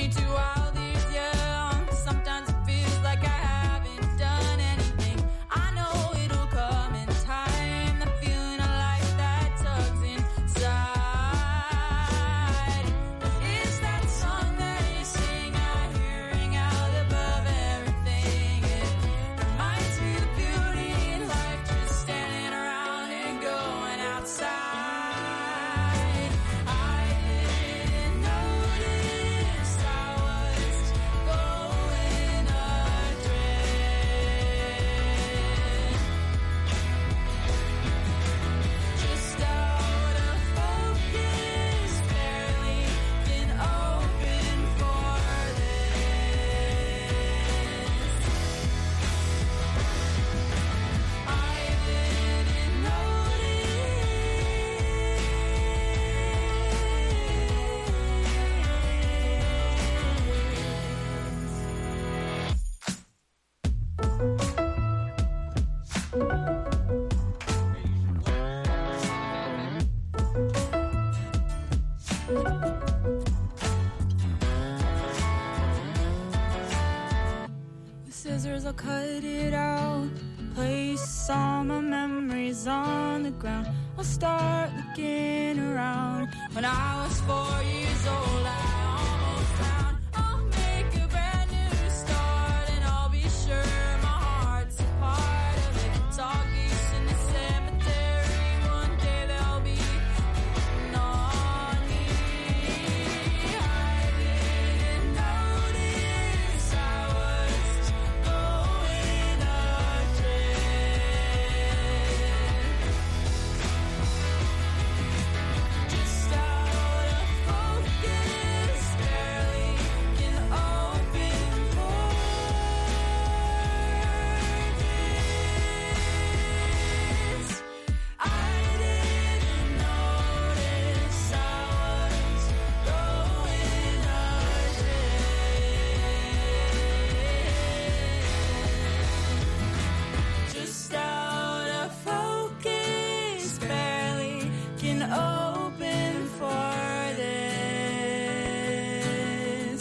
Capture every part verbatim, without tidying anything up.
me too wild these years. Sometimes it feels like I haven't done anything. I know it'll come in time. The feeling of life that tugs inside. Is that song that you sing I hear ring out above everything? It reminds me of the beauty in life, just standing around and going outside. Scissors, I'll cut it out. Place all my memories on the ground. I'll start looking around. When I was four years old, I almost found. I'll make a brand new start, and I'll be sure my heart's a part of it. Dog geese in the cemetery, one day they'll be waiting on me. I didn't notice I was going adrift. Just out of focus, barely can open for this. I didn't notice I was going adrift. Just out of focus, barely can open for this.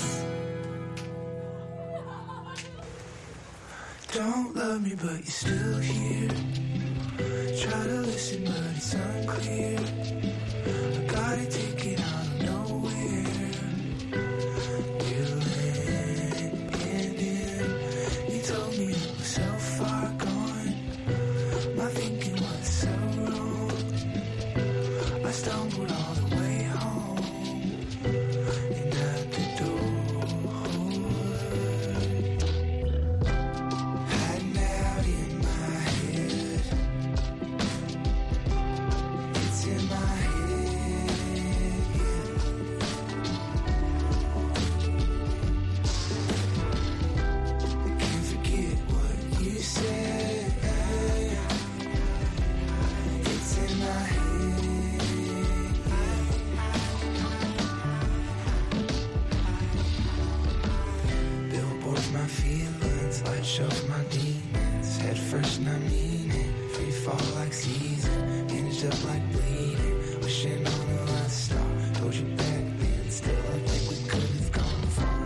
Don't love me, but you're still here. Try to listen, but it's unclear. I got a ticket out of nowhere. You went in. You told me I was so far gone. My thinking was so wrong. I stumbled all the way home. And at the door, hiding out in my head. It's in my head, yeah. I can't forget what you said. It's in my head, yeah. Billboards my feelings, light shows my demons. Head first and I mean it. Free fall like season, ended up like bleeding. Wishing on a last star. Told you back then, still I think we could have gone far.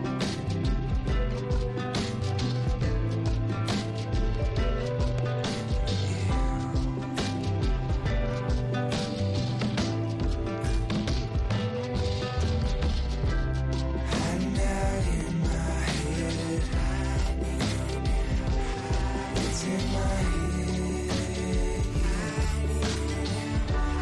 Hiding out in my head. It's in my head.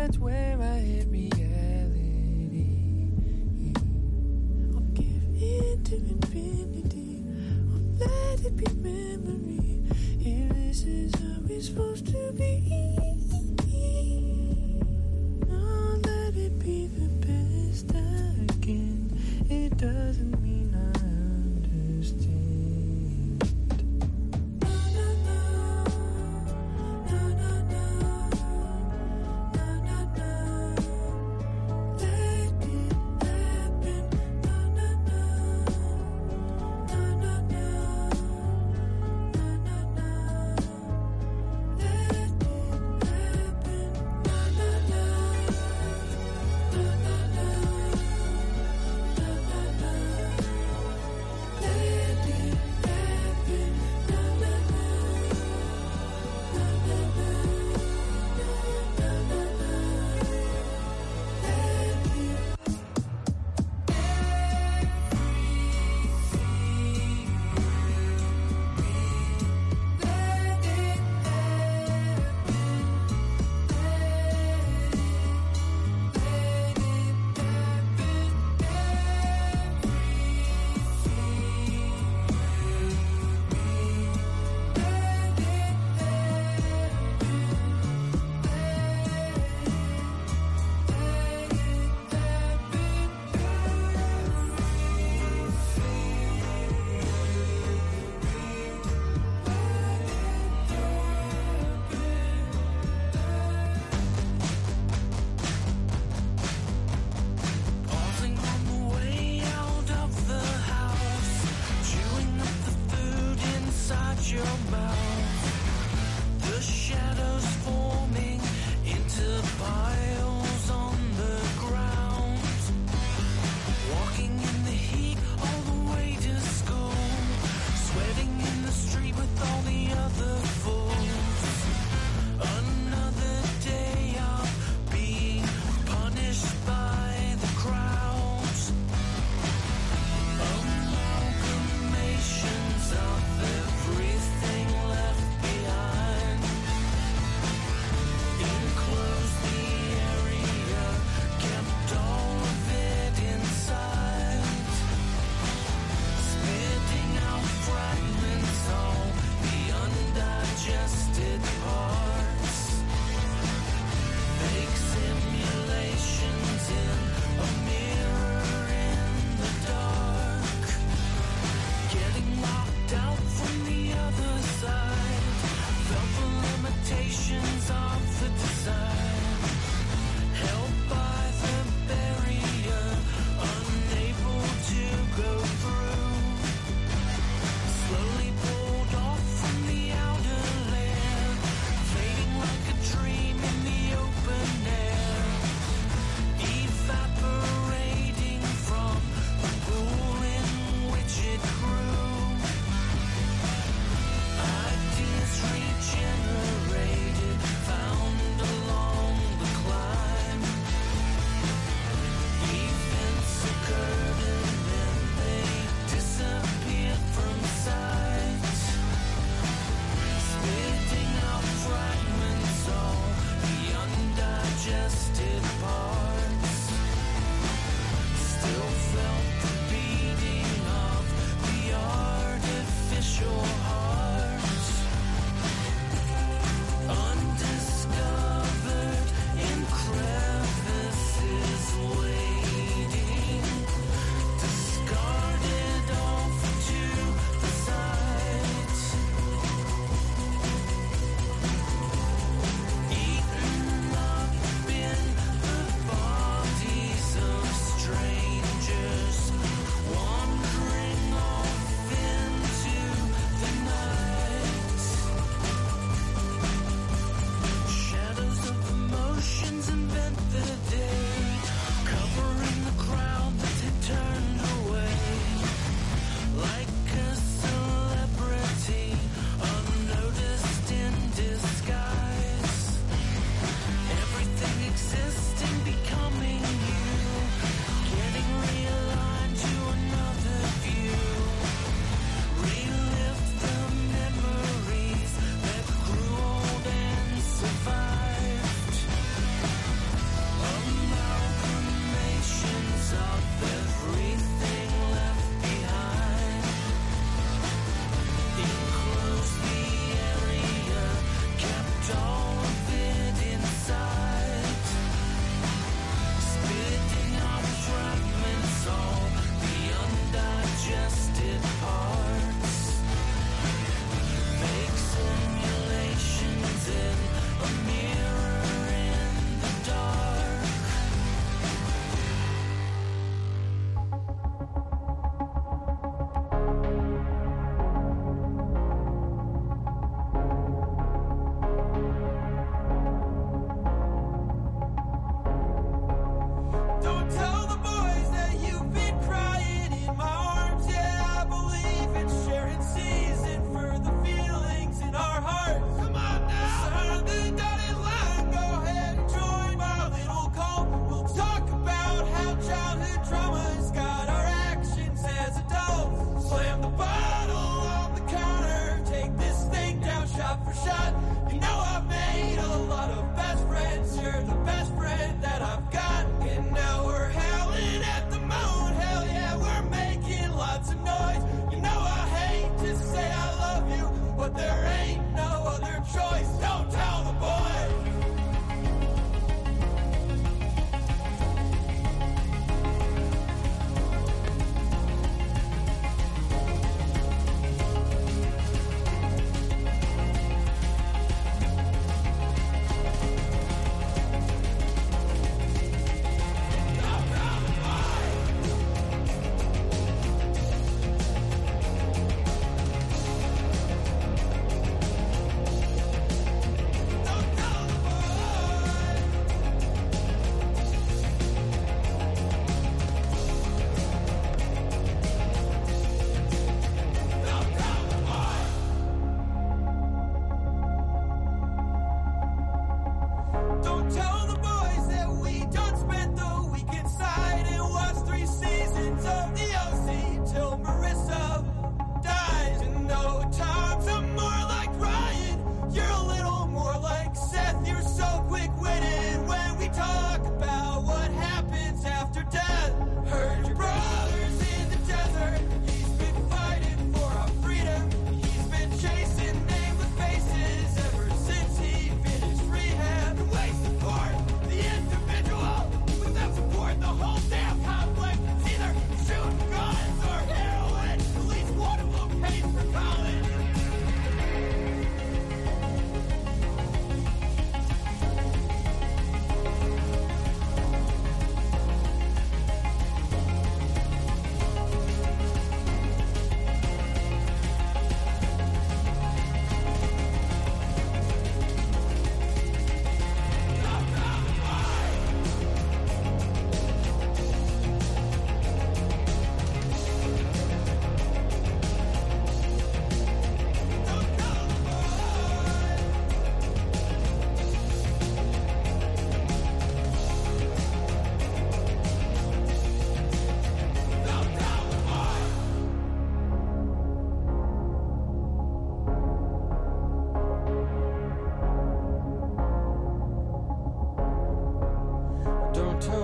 that's where I hit reality. I'll give in to infinity. I'll let it be memory. If this is how it's supposed to be, I'll let it be the best I can. It doesn't mean I understand. Let it happen.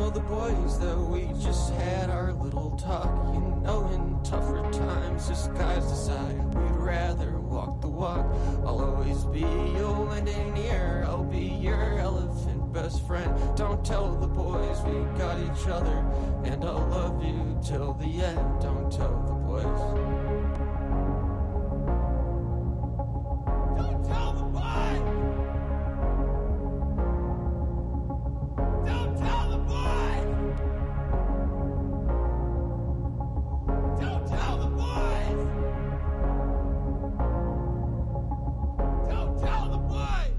tell the boys that we just had our little talk. You know, in tougher times, just guys decide we'd rather walk the walk. I'll always be your wind in ear, I'll be your elephant best friend. Don't tell the boys we got each other, and I'll love you till the end. Don't tell the boys. Don't tell the boys! Don't tell the boys! Don't tell the boys! Don't tell the boys!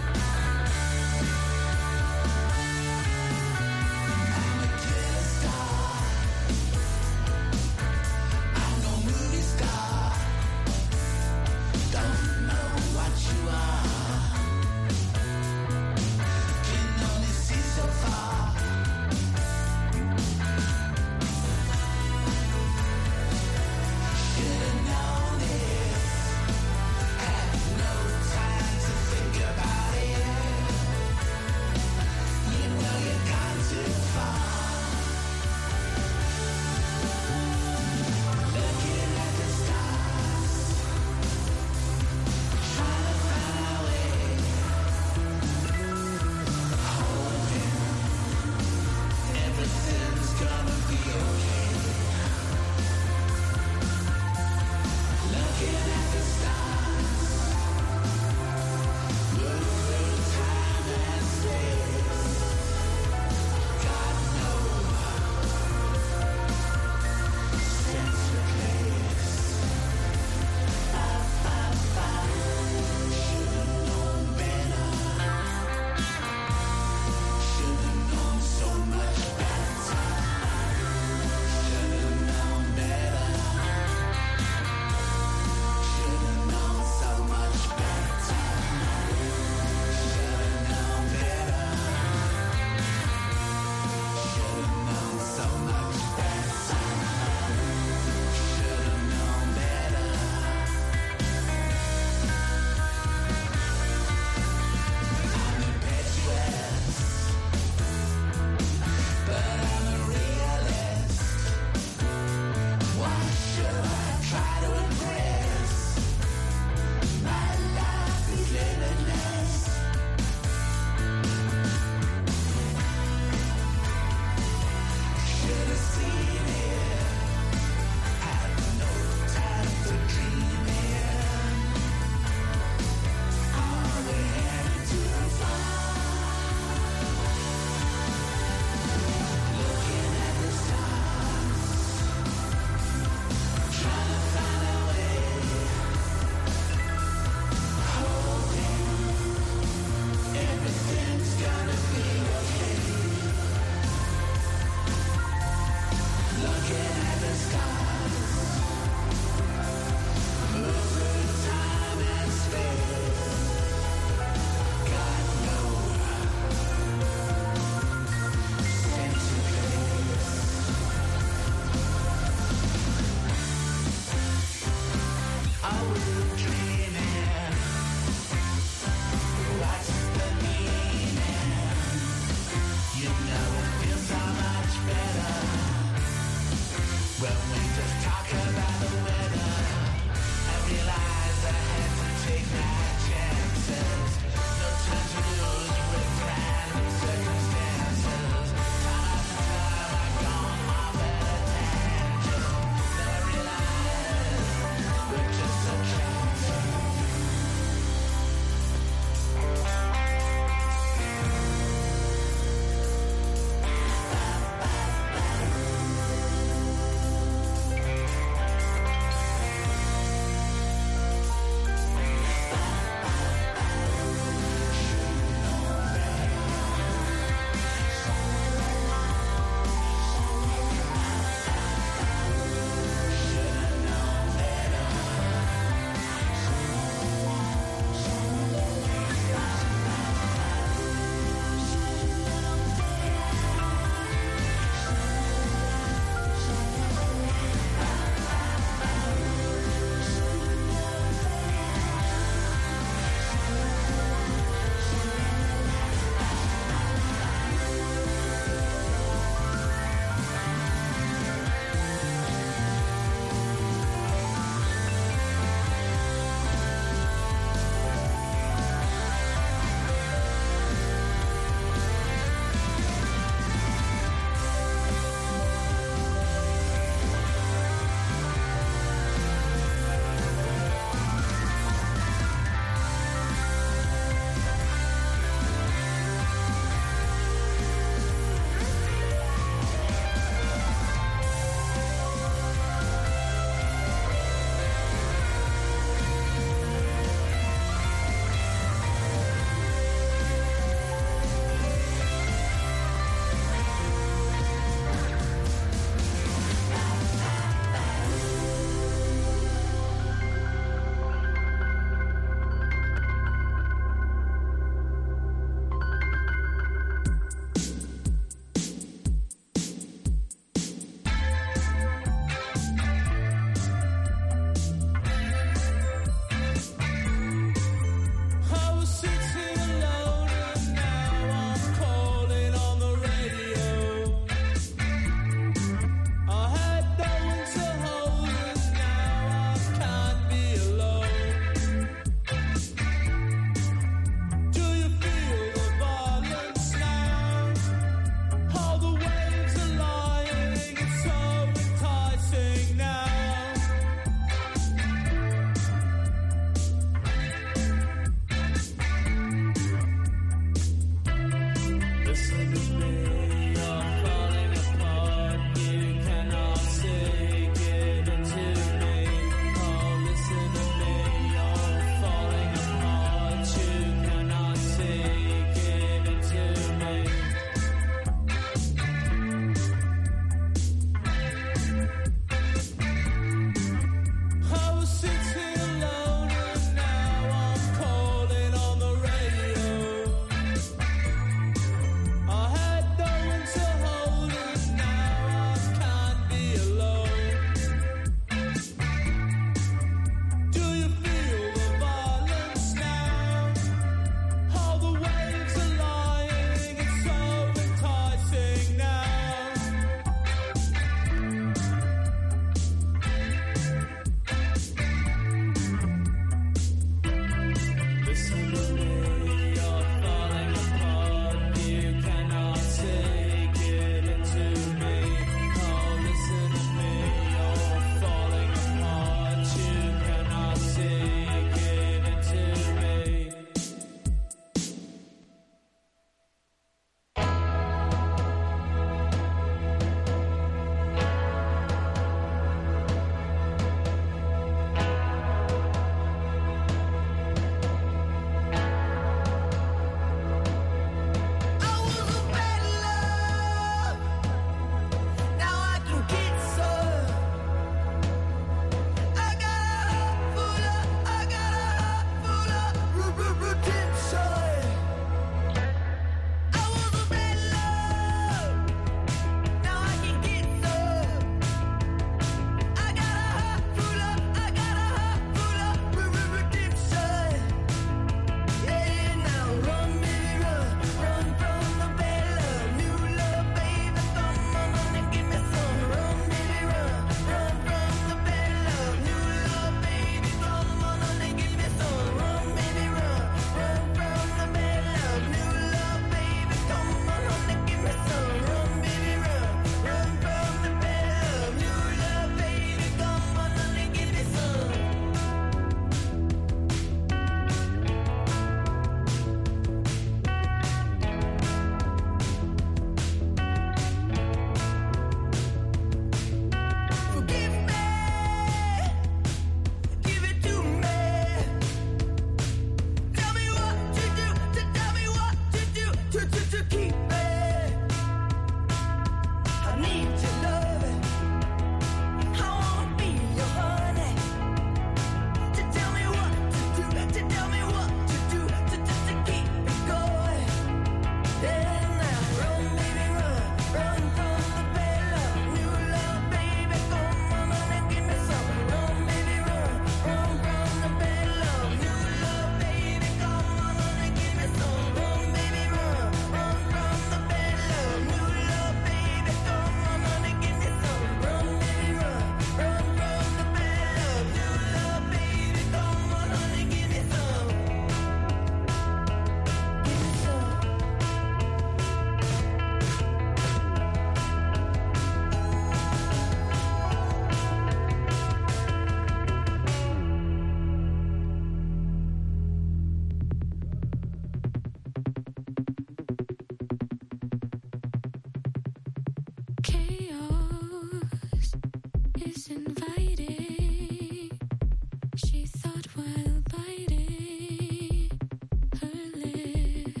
is inviting. She thought while biting her lip,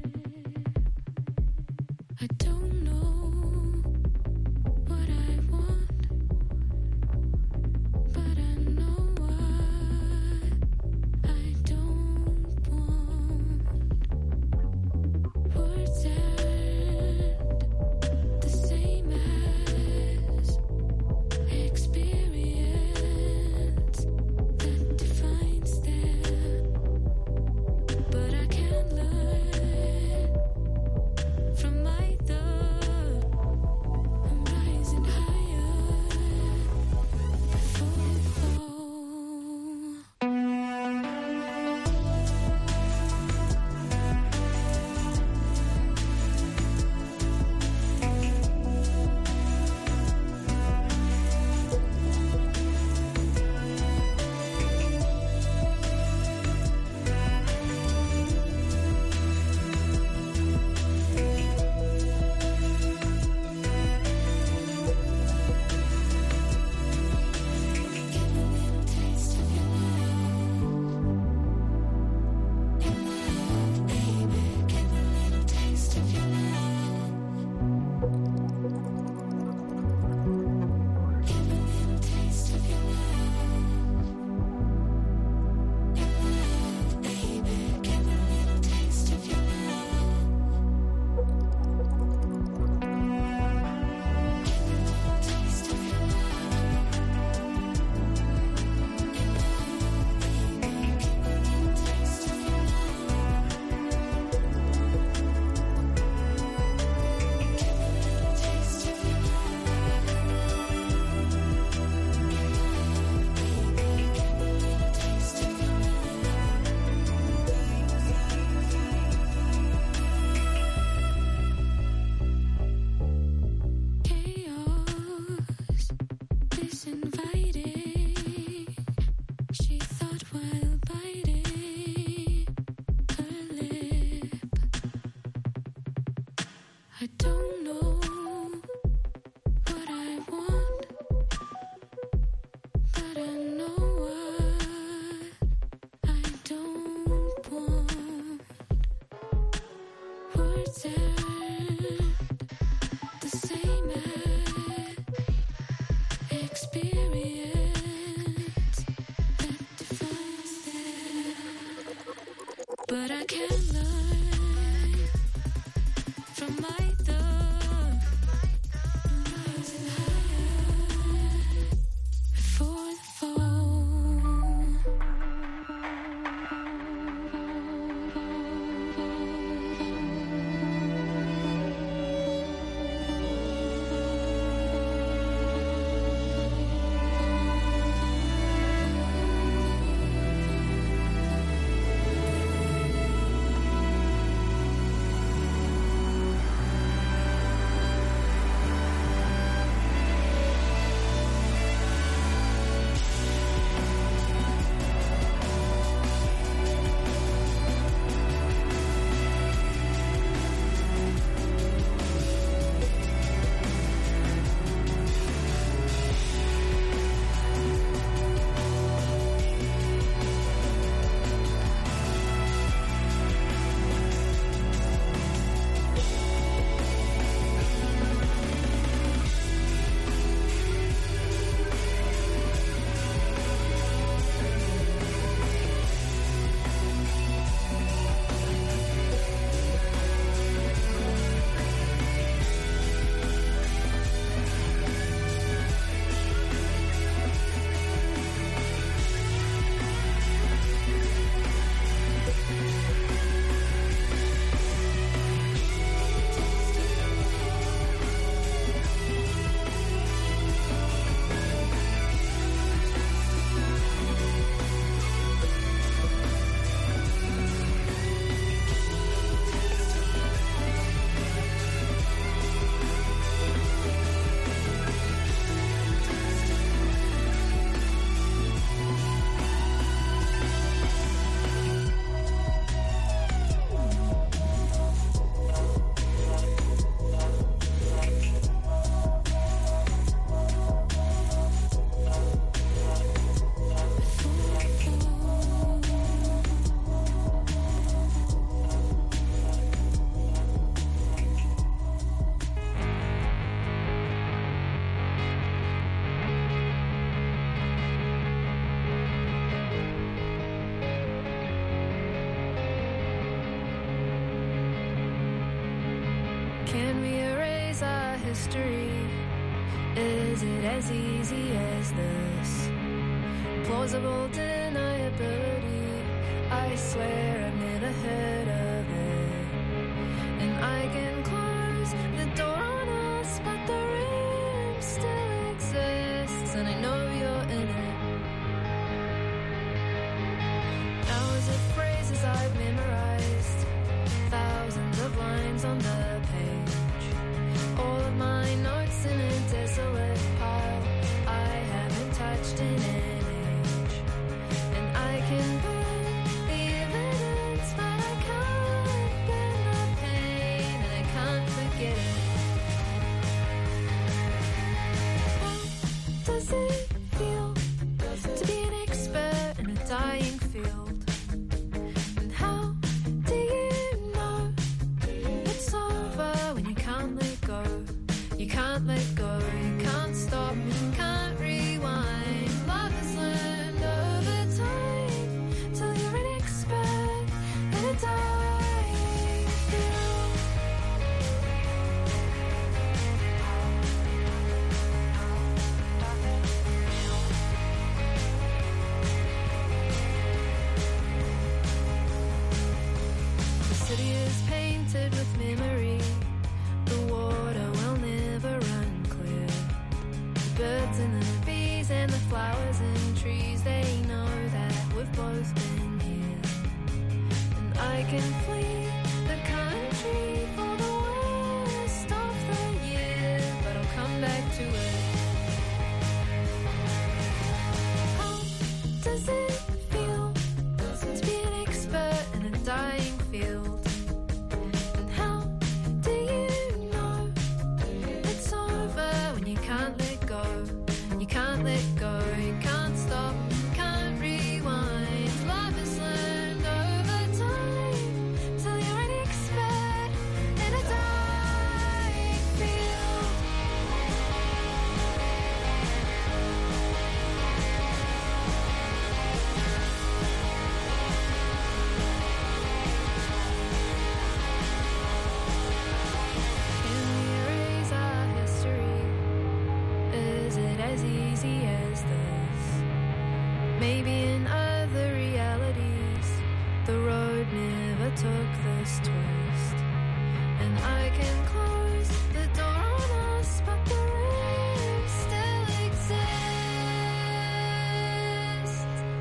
I don't know what I want, but I know what I don't want. Words aren't the same as experience that defines them, but I can learn from either. I'm rising higher before the fall. Chaos is inviting. She thought while biting her lip, I don't know what I want, but I know what I don't want. Words aren't the same as experience that defines them, but I can learn from either. I'm rising higher before the fall. Can we erase our history? Is it as easy as this? Plausible deniability, I swear I've never heard of it. And I can close the door on us, but the room still exists, and I know you're in it. Hours of phrases I've memorized, thousands of lines on the page, all of my notes in a desolate pile I haven't touched in an age. And I can burn the evidence, but I can't burn the pain, and I can't forget it. How does it feel to be an expert in a dying field? And how do you know it's over when you can't let go? You can't let go, you can't stop, can't rewind. Love is learned over time, till you're an expert in a dying field. The city is painted with memory, the water will never run clear. The birds and the bees and the flowers and trees, they know that we've both been here. And I can flee the country for the worst of the year, but I'll come back to it. How does it feel to be an expert in a dying field? And how do you know it's over when you can't let go? You can't let go, you can't stop, can't rewind. Love is learned over time, till you're an expert in a dying field. Can we erase our history? Is it as easy as this? Maybe in other realities, the road never took this twist. And I can close the door on us, but the room still exists.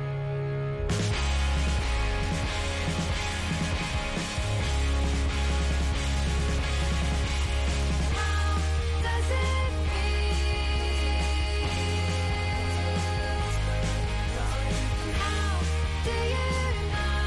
How does it feel? How do you know?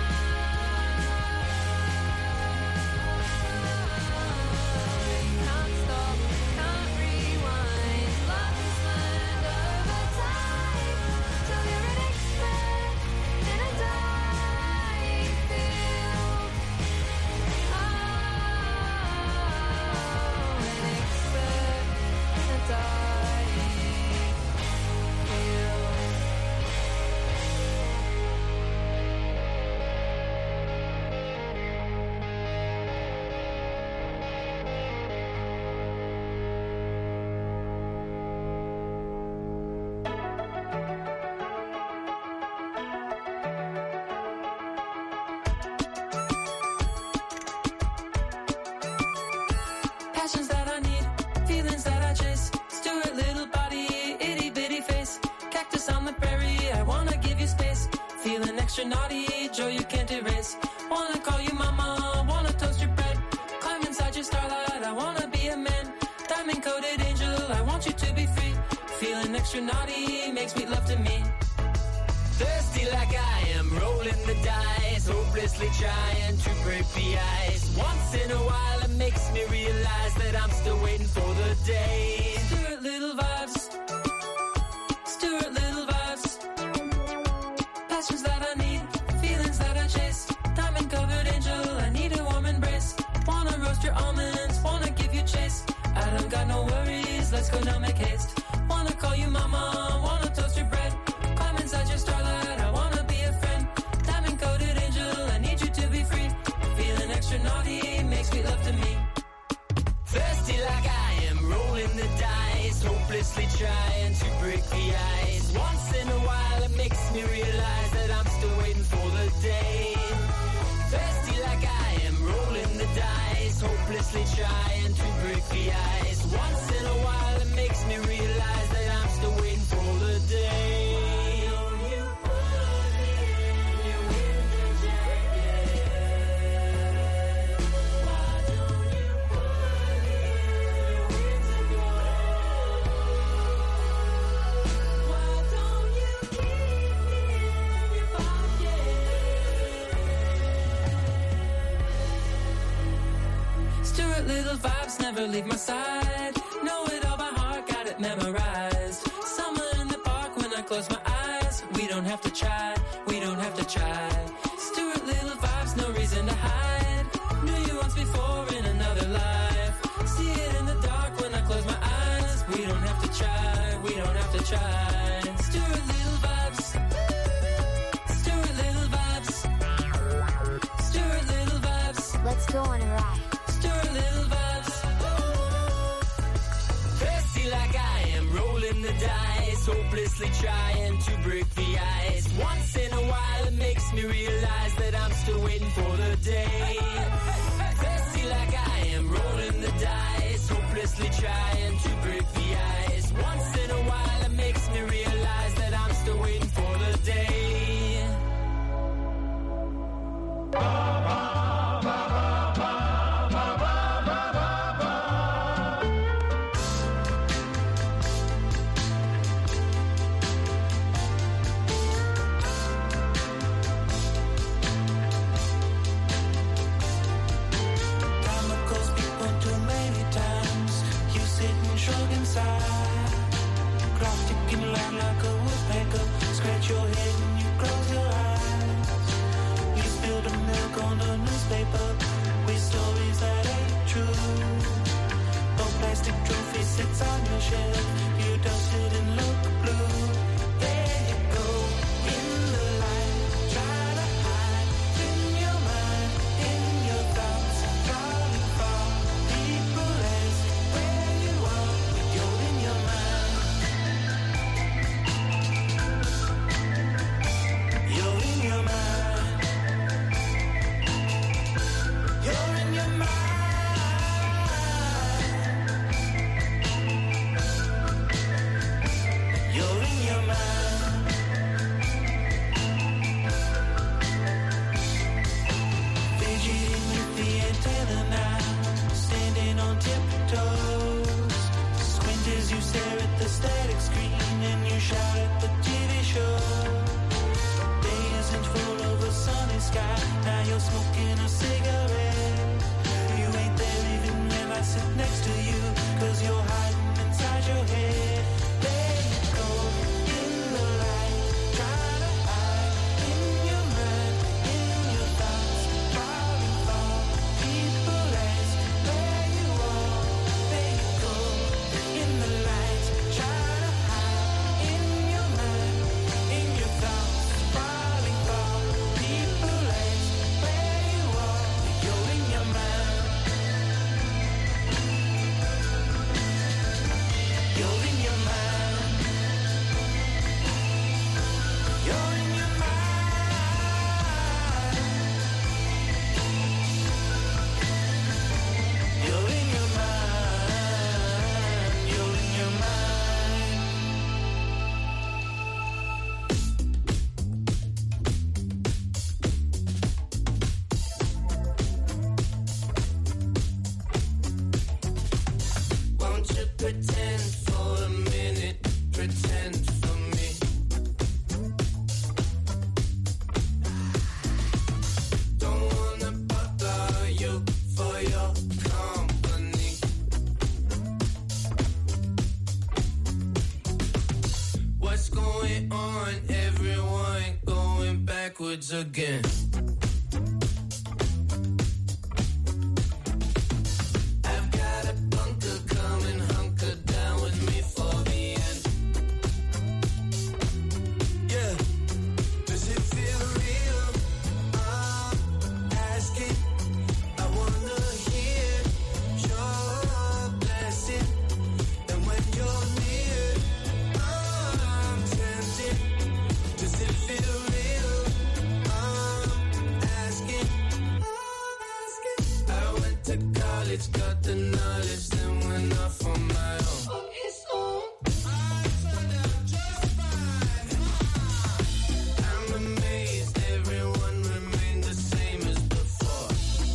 You can't stop, can't rewind. Love is learned over time, till you're an expert in a dying field. Oh, an expert in a dying field. Passions that I need, feelings that I chase. Stuart little body, itty bitty face. Cactus on the prairie, I wanna give you space. Feeling extra naughty, joy you can't erase. Wanna call you mama, wanna toast your bread. Climb inside your starlight, I wanna be a man. Diamond coated angel, I want you to be free. Feeling extra naughty, makes sweet love to me. Thirsty like I am, rolling the dice, hopelessly trying to break the ice. Once in a while it makes me realize that I'm still waiting for the day. Stuart Little vibes, Stuart Little vibes. Passions that I need, feelings that I chase. Diamond covered angel, I need a warm embrace. Wanna roast your almonds, wanna give you chase. I don't got no worries, let's go now make haste. Wanna call you mama, wanna toast your bread. Climb inside your starlight, I wanna be a friend. Diamond coated angel, I need you to be free. Feeling extra naughty, makes sweet love to me. the dice, hopelessly trying to break the ice. Once in a while it makes me realize that I'm still waiting for the day. Thirsty like I am, rolling the dice, hopelessly trying to break the ice. Once in a while it makes me realize that I'm still waiting for the day. Little vibes never leave my side. Know it all by heart, got it memorized. Summer in the park when I close my eyes. We don't have to try, we don't have to try. Stuart Little vibes, no reason to hide. Knew you once before in another life. See it in the dark when I close my eyes. We don't have to try, we don't have to try. Stuart Little vibes. Stuart Little vibes. Stuart Little vibes. Let's go on a ride. Stuart Little vibes. Thirsty like I am, rolling the dice, hopelessly trying to break the ice. Once in a while it makes me realize that I'm still waiting for the day. Thirsty like I am, rolling the dice, hopelessly trying to break the ice. Once in a while it makes me realize that I'm still waiting for the day. Sits on your shelf, you dust it and look blue. There you go, in the light, try to hide in your mind, in your thoughts, falling for people as where you are, you're in your mind. You're in your mind. You're in your mind. Static screen and you shout at the T V show. Day isn't full of a sunny sky. Now you're smoking a cigarette. You ain't there even when I sit next to you, 'cause you're hiding inside your head. There you go, in the light, try to hide in your mind, in your thoughts, falling for people as where you are. There you go, in the light. Try to hide in your mind, in your thoughts, falling for people as where you are. You're in your mind. You're in your mind. You're in your mind. You're in your mind. You're in your mind. Won't you pretend for a minute, pretend for me? Don't wanna bother you for your company. What's going on? Everyone going backwards again. I've got a bunker, come and hunker down with me for the end. Yeah, does it feel real? I'm asking. I wanna hear your blessing. And got the knowledge, then went off on my own. On his own. I'm amazed everyone remained the same as before.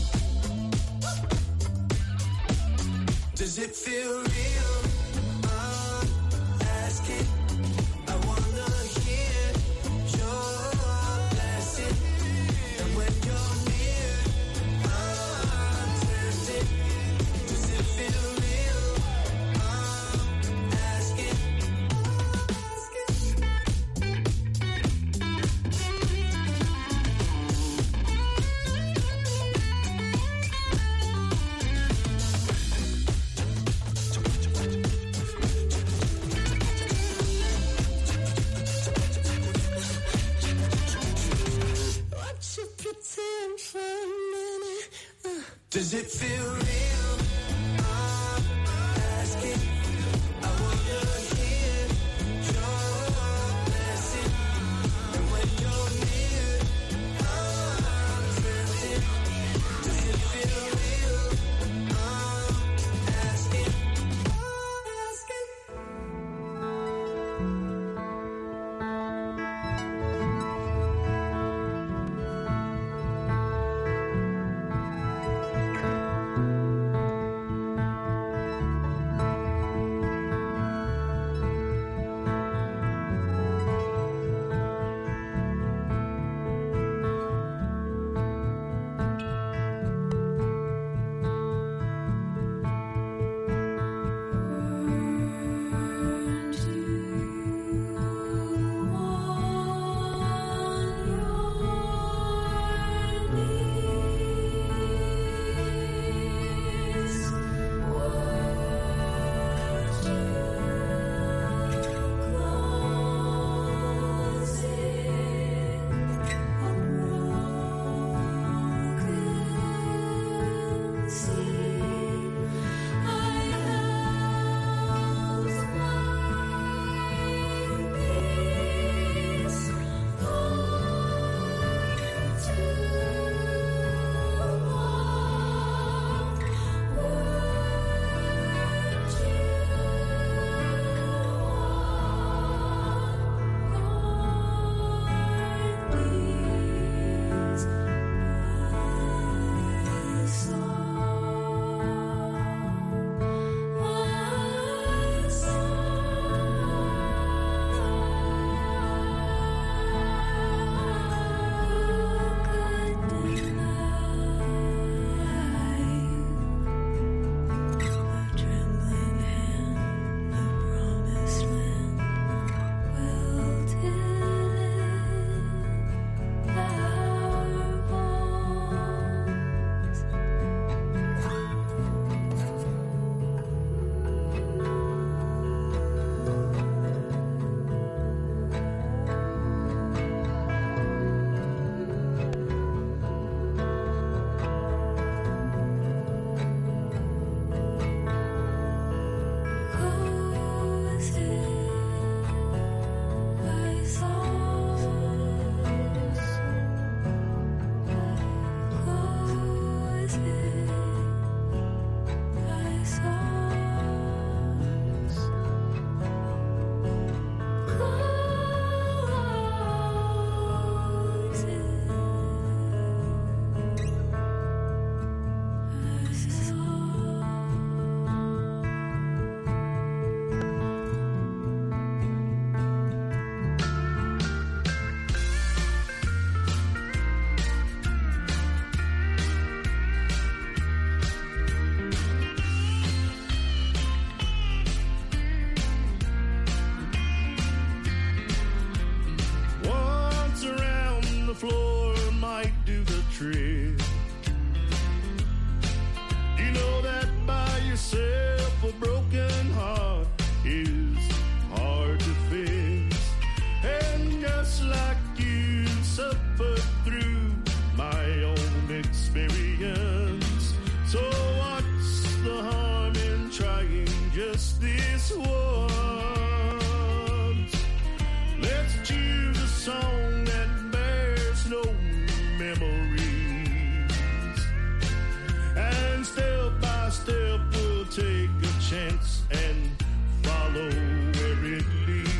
Does it feel real? I'm asking. I wanna hear your blessing. And when you're near, I'm tempted. Does it feel real? I'm asking. Watch you pretend for a minute. Uh. Does it feel real? I'm asking. I wanna hear your blessing. And when you're near, I'm tempted. Does it feel real? I'm asking. Asking. Let's choose a song that bears no memory.